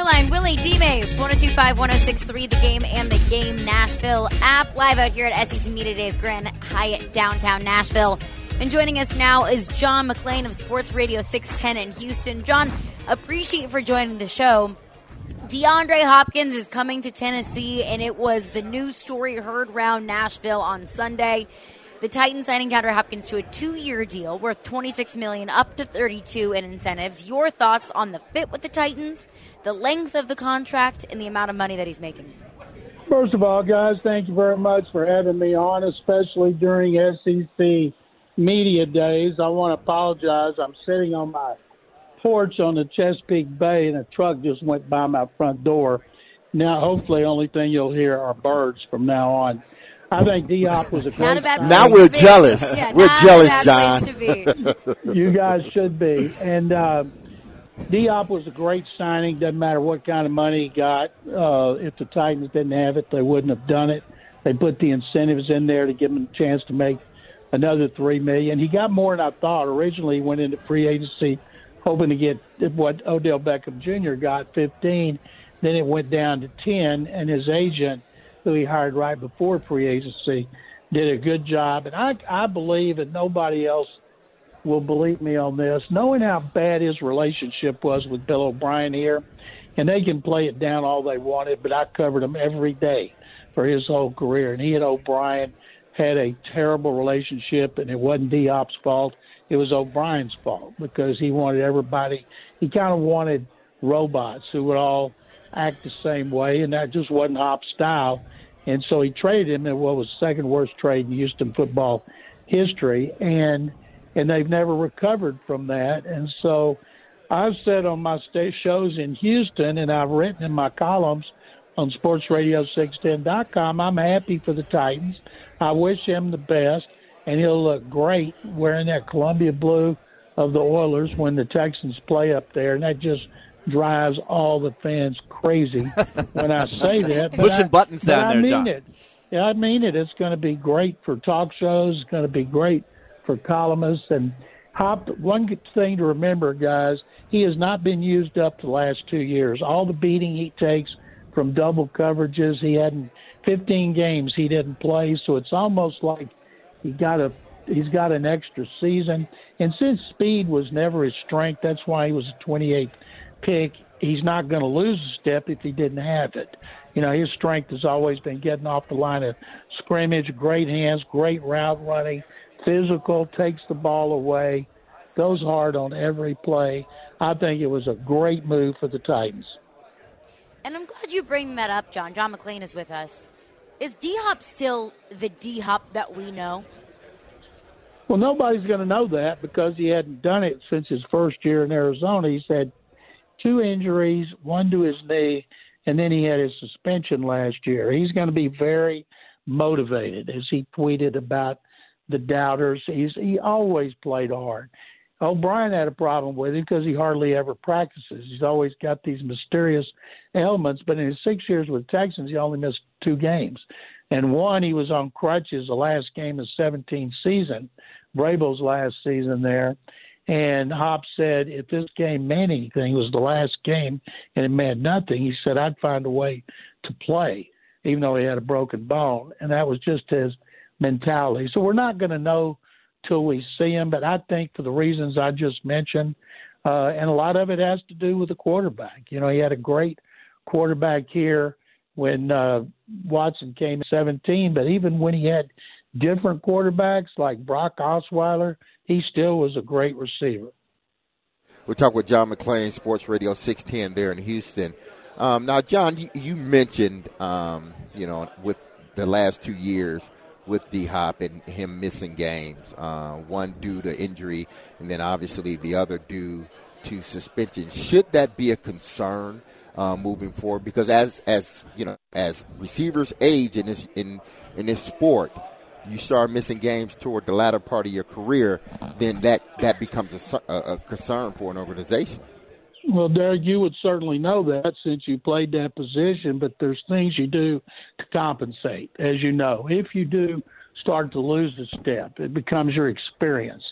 Scoreline, Willie D. Mays, 102.5, 106.3, The Game and The Game Nashville app. Live out here at SEC Media Days Grand Hyatt downtown Nashville. And joining us now is John McClain of Sports Radio 610 in Houston. John, appreciate you for joining the show. DeAndre Hopkins is coming to Tennessee, and it was the news story heard around Nashville on Sunday. The Titans signing DeAndre Hopkins to a 2-year deal worth $26 million, up to $32 million in incentives. Your thoughts on the fit with the Titans, the length of the contract, and the amount of money that he's making? First of all, guys, thank you very much for having me on, especially during SEC Media Days. I want to apologize. I'm sitting on my porch on the Chesapeake Bay, and a truck just went by my front door. Now, hopefully, the only thing you'll hear are birds from now on. I think D-Hop was a great signing. Now we're jealous. Yeah, we're jealous, John. To be. You guys should be. And D-Hop was a great signing. Doesn't matter what kind of money he got. If the Titans didn't have it, they wouldn't have done it. They put the incentives in there to give him a chance to make another $3 million. He got more than I thought. Originally, he went into free agency hoping to get what Odell Beckham Jr. got, 15. Then it went down to 10, and his agent, who he hired right before free agency, did a good job. And I believe, and nobody else will believe me on this, knowing how bad his relationship was with Bill O'Brien here, and they can play it down all they wanted, but I covered him every day for his whole career. And he and O'Brien had a terrible relationship, and it wasn't D-Hop's fault. It was O'Brien's fault because he wanted everybody – he kind of wanted robots who would all act the same way, and that just wasn't Hop's style. And so he traded him in what was the second worst trade in Houston football history, and they've never recovered from that. And so I've said on my shows in Houston, and I've written in my columns on sportsradio610.com, I'm happy for the Titans. I wish him the best, and he'll look great wearing that Columbia blue of the Oilers when the Texans play up there, and that just drives all the fans crazy when I say that. Pushing buttons down there, John. Yeah, I mean it. It's going to be great for talk shows. It's going to be great for columnists. And Hop, one thing to remember, guys, he has not been used up the last 2 years. All the beating he takes from double coverages, he hadn't 15 games he didn't play, so it's almost like he's got an extra season. And since speed was never his strength, that's why he was a 28th pick. He's not going to lose a step if he didn't have it. You know, his strength has always been getting off the line of scrimmage, great hands, great route running, physical, takes the ball away, goes hard on every play. I think it was a great move for the Titans. And I'm glad you bring that up, John. John McClain is with us. Is D-Hop still the D-Hop that we know? Well, nobody's going to know that because he hadn't done it since his first year in Arizona. He's had 2 injuries, one to his knee, and then he had his suspension last year. He's going to be very motivated, as he tweeted about the doubters. He always played hard. O'Brien had a problem with him because he hardly ever practices. He's always got these mysterious ailments, but in his 6 years with Texans, he only missed 2 games. And one, he was on crutches the last game of 17th season, Vrabel's last season there. And Hop said if this game meant anything, it was the last game, and it meant nothing. He said, I'd find a way to play, even though he had a broken bone. And that was just his mentality. So we're not going to know till we see him, but I think for the reasons I just mentioned, and a lot of it has to do with the quarterback. You know, he had a great quarterback here when Watson came in 17, but even when he had different quarterbacks like Brock Osweiler, he still was a great receiver. We'll talk with John McClain, Sports Radio 610 there in Houston. Now, John, you mentioned, with the last 2 years with D-Hop and him missing games, one due to injury and then obviously the other due to suspension. Should that be a concern moving forward? Because as receivers age in this sport, you start missing games toward the latter part of your career, then that becomes a concern for an organization. Well, Derek, you would certainly know that since you played that position, but there's things you do to compensate, as you know. If you do start to lose a step, it becomes your experience.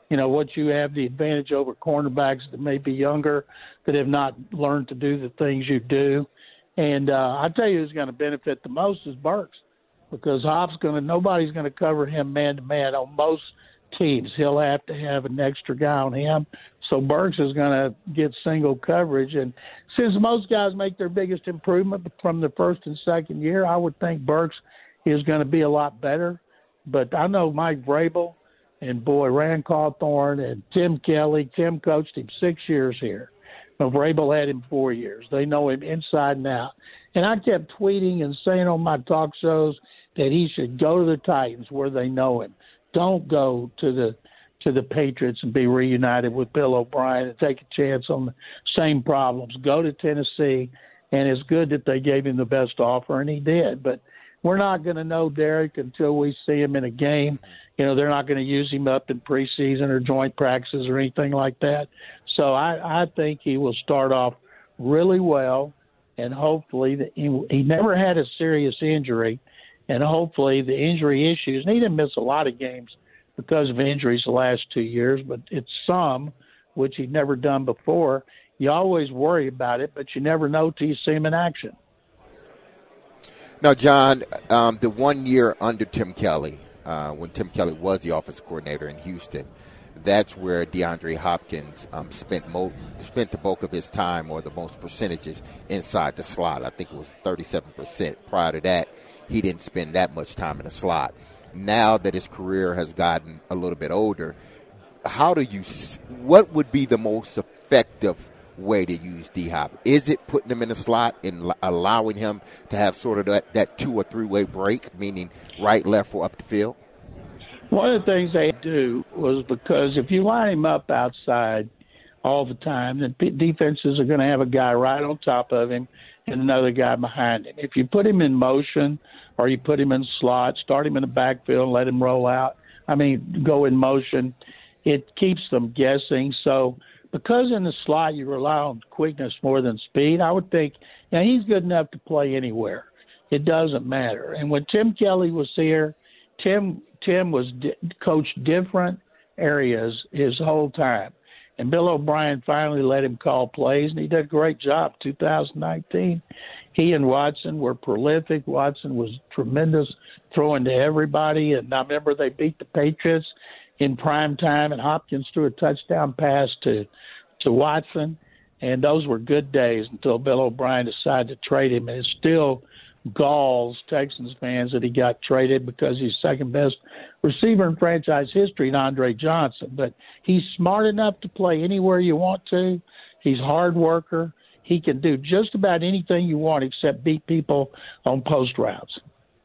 what you have the advantage over cornerbacks that may be younger, that have not learned to do the things you do. And I tell you who's going to benefit the most is Burks, because nobody's going to cover him man-to-man on most teams. He'll have to have an extra guy on him. So Burks is going to get single coverage. And since most guys make their biggest improvement from the first and second year, I would think Burks is going to be a lot better. But I know Mike Vrabel and, Rand Cawthorn and Tim Kelly. Tim coached him 6 years here. Now, Vrabel had him 4 years. They know him inside and out. And I kept tweeting and saying on my talk shows that he should go to the Titans where they know him. Don't go to the Patriots and be reunited with Bill O'Brien and take a chance on the same problems. Go to Tennessee, and it's good that they gave him the best offer, and he did. But we're not going to know Derek until we see him in a game. They're not going to use him up in preseason or joint practices or anything like that. So I think he will start off really well, and hopefully he never had a serious injury, and hopefully the injury issues, and he didn't miss a lot of games because of injuries the last 2 years, but it's some, which he'd never done before. You always worry about it, but you never know till you see him in action. Now, John, the 1 year under Tim Kelly, when Tim Kelly was the offensive coordinator in Houston, that's where DeAndre Hopkins spent the bulk of his time, or the most percentages, inside the slot. I think it was 37%. Prior to that, he didn't spend that much time in the slot. Now that his career has gotten a little bit older, what would be the most effective way to use D-Hop? Is it putting him in the slot and allowing him to have sort of that 2 or 3 way break, meaning right, left, or up the field? One of the things they do was, because if you line him up outside all the time, then defenses are going to have a guy right on top of him and another guy behind him. If you put him in motion, or you put him in slot, start him in the backfield and let him go in motion, it keeps them guessing. So because in the slot you rely on quickness more than speed, I would think he's good enough to play anywhere. It doesn't matter. And when Tim Kelly was here, Tim was coached different areas his whole time. And Bill O'Brien finally let him call plays, and he did a great job. 2019, he and Watson were prolific. Watson was tremendous, throwing to everybody. And I remember they beat the Patriots in prime time, and Hopkins threw a touchdown pass to Watson. And those were good days until Bill O'Brien decided to trade him. And it still galls Texans fans that he got traded, because he's second best receiver in franchise history to Andre Johnson. But he's smart enough to play anywhere you want to. He's a hard worker. He can do just about anything you want except beat people on post routes.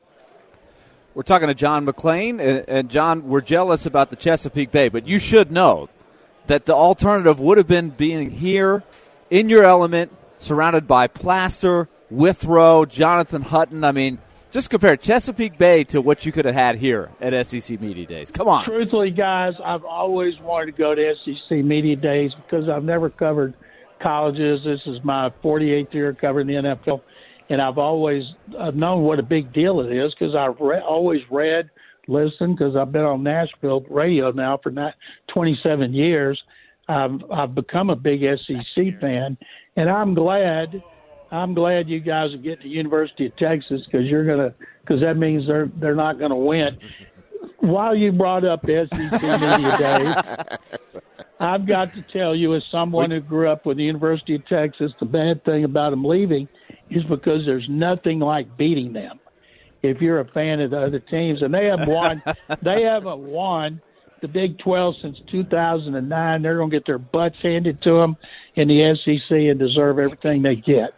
We're talking to John McClain, and John, we're jealous about the Chesapeake Bay, but you should know that the alternative would have been being here in your element, surrounded by Plaster, Withrow, Jonathan Hutton. I mean, just compare Chesapeake Bay to what you could have had here at SEC Media Days. Come on. Truthfully, guys, I've always wanted to go to SEC Media Days because I've never covered colleges. This is my 48th year covering the NFL, and I've known what a big deal it is, because I've always read, listened, because I've been on Nashville radio now for 27 years. I've become a big SEC fan, and I'm glad you guys are getting to University of Texas, because that means they're not going to win. While you brought up SEC Media Days, I've got to tell you, as someone who grew up with the University of Texas, the bad thing about them leaving is because there's nothing like beating them if you're a fan of the other teams. And they haven't won the Big 12 since 2009. They're going to get their butts handed to them in the SEC and deserve everything they get.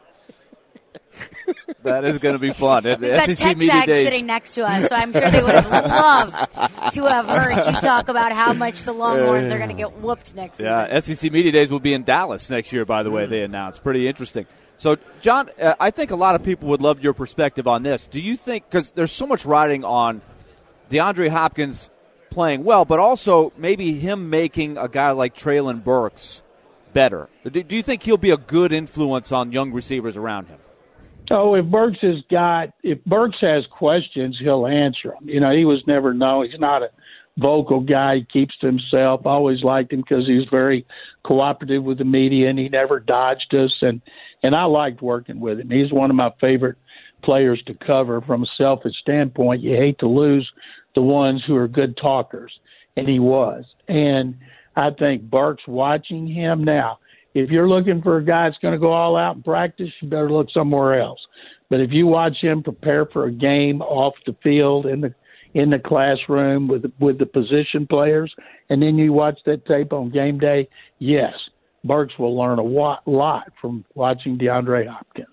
That is going to be fun. We've got Texags sitting next to us, so I'm sure they would have loved to have heard you talk about how much the Longhorns are going to get whooped next season. Yeah, SEC Media Days will be in Dallas next year, by the way, they announced. Pretty interesting. So, John, I think a lot of people would love your perspective on this. Do you think, because there's so much riding on DeAndre Hopkins playing well, but also maybe him making a guy like Treylon Burks better. Do you think he'll be a good influence on young receivers around him? Oh, if Burks has questions, he'll answer them. He was never known. He's not vocal guy. He keeps to himself. I always liked him because he was very cooperative with the media, and he never dodged us. And I liked working with him. He's one of my favorite players to cover from a selfish standpoint. You hate to lose the ones who are good talkers, and he was. And I think Burke's watching him now. If you're looking for a guy that's going to go all out in practice, you better look somewhere else. But if you watch him prepare for a game off the field in the classroom with the position players, and then you watch that tape on game day, yes, Burks will learn a lot from watching DeAndre Hopkins.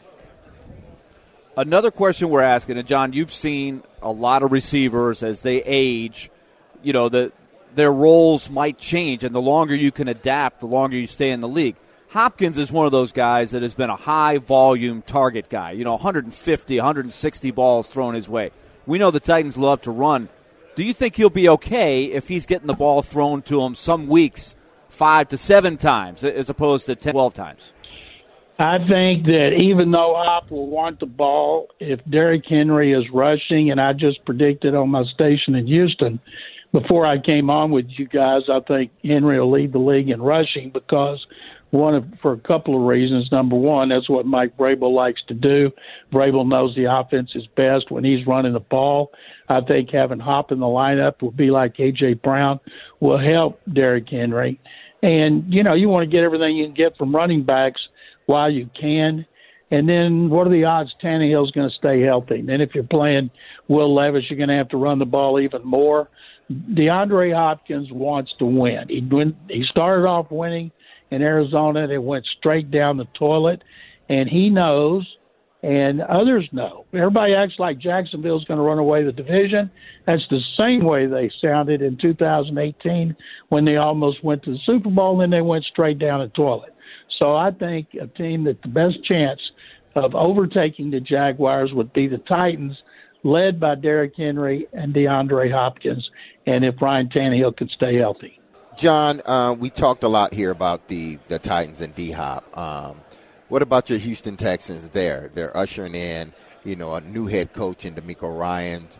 Another question we're asking, and John, you've seen a lot of receivers as they age, their roles might change, and the longer you can adapt, the longer you stay in the league. Hopkins is one of those guys that has been a high-volume target guy, 150, 160 balls thrown his way. We know the Titans love to run. Do you think he'll be okay if he's getting the ball thrown to him some weeks 5 to 7 times as opposed to 10, 12 times? I think that even though Hop will want the ball, if Derrick Henry is rushing, and I just predicted on my station in Houston before I came on with you guys, I think Henry will lead the league in rushing because for a couple of reasons. Number one, that's what Mike Vrabel likes to do. Vrabel knows the offense is best when he's running the ball. I think having Hop in the lineup will be like A.J. Brown will help Derrick Henry. And, you want to get everything you can get from running backs while you can. And then what are the odds Tannehill's going to stay healthy? And then if you're playing Will Levis, you're going to have to run the ball even more. DeAndre Hopkins wants to win. He started off winning in Arizona, and it went straight down the toilet. And he knows, and others know. Everybody acts like Jacksonville's going to run away the division. That's the same way they sounded in 2018 when they almost went to the Super Bowl, and then they went straight down the toilet. So I think a team that the best chance of overtaking the Jaguars would be the Titans, led by Derrick Henry and DeAndre Hopkins, and if Ryan Tannehill can stay healthy. John, we talked a lot here about the Titans and D-Hop. What about your Houston Texans there? They're ushering in, a new head coach in DeMeco Ryans.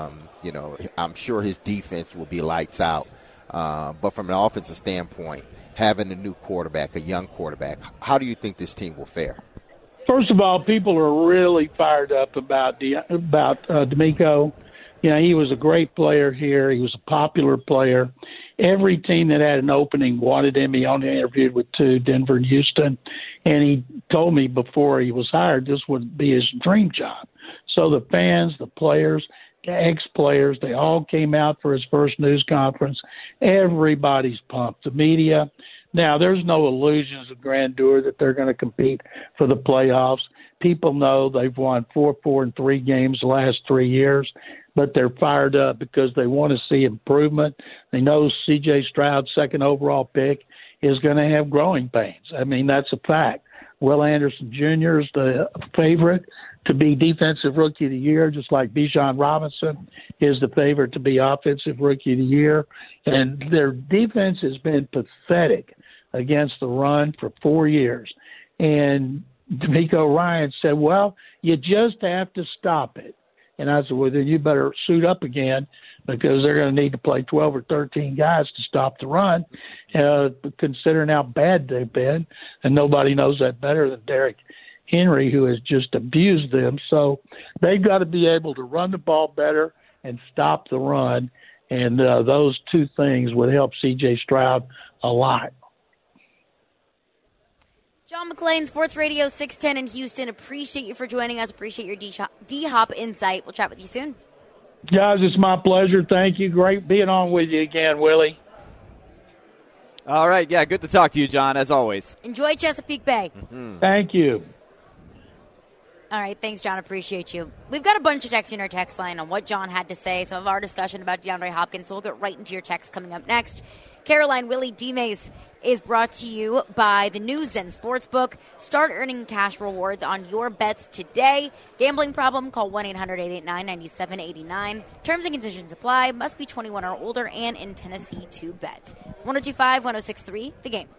I'm sure his defense will be lights out. But from an offensive standpoint, having a new quarterback, a young quarterback, how do you think this team will fare? First of all, people are really fired up about DeMeco. He was a great player here. He was a popular player. Every team that had an opening wanted him. He only interviewed with 2, Denver and Houston. And he told me before he was hired this would be his dream job. So the fans, the players, the ex-players, they all came out for his first news conference. Everybody's pumped. The media. Now, there's no illusions of grandeur that they're going to compete for the playoffs. People know they've won 4-4-3 games the last 3 years, but they're fired up because they want to see improvement. They know C.J. Stroud, second overall pick, is going to have growing pains. I mean, that's a fact. Will Anderson Jr. is the favorite to be Defensive Rookie of the Year, just like Bijan Robinson is the favorite to be Offensive Rookie of the Year. And their defense has been pathetic against the run for 4 years. And DeMeco Ryans said, well, you just have to stop it. And I said, well, then you better suit up again because they're going to need to play 12 or 13 guys to stop the run, considering how bad they've been. And nobody knows that better than Derrick Henry, who has just abused them. So they've got to be able to run the ball better and stop the run. And those two things would help C.J. Stroud a lot. John McClain, Sports Radio 610 in Houston. Appreciate you for joining us. Appreciate your D-Hop insight. We'll chat with you soon. Guys, it's my pleasure. Thank you. Great being on with you again, Willie. All right. Yeah, good to talk to you, John, as always. Enjoy Chesapeake Bay. Mm-hmm. Thank you. All right. Thanks, John. Appreciate you. We've got a bunch of texts in our text line on what John had to say, some of our discussion about DeAndre Hopkins, so we'll get right into your text coming up next. Caroline, Willie, D-Mace is brought to you by the New Zen Sportsbook. Start earning cash rewards on your bets today. Gambling problem? Call 1-800-889-9789. Terms and conditions apply. Must be 21 or older and in Tennessee to bet. 102.5, 106.3, The Game.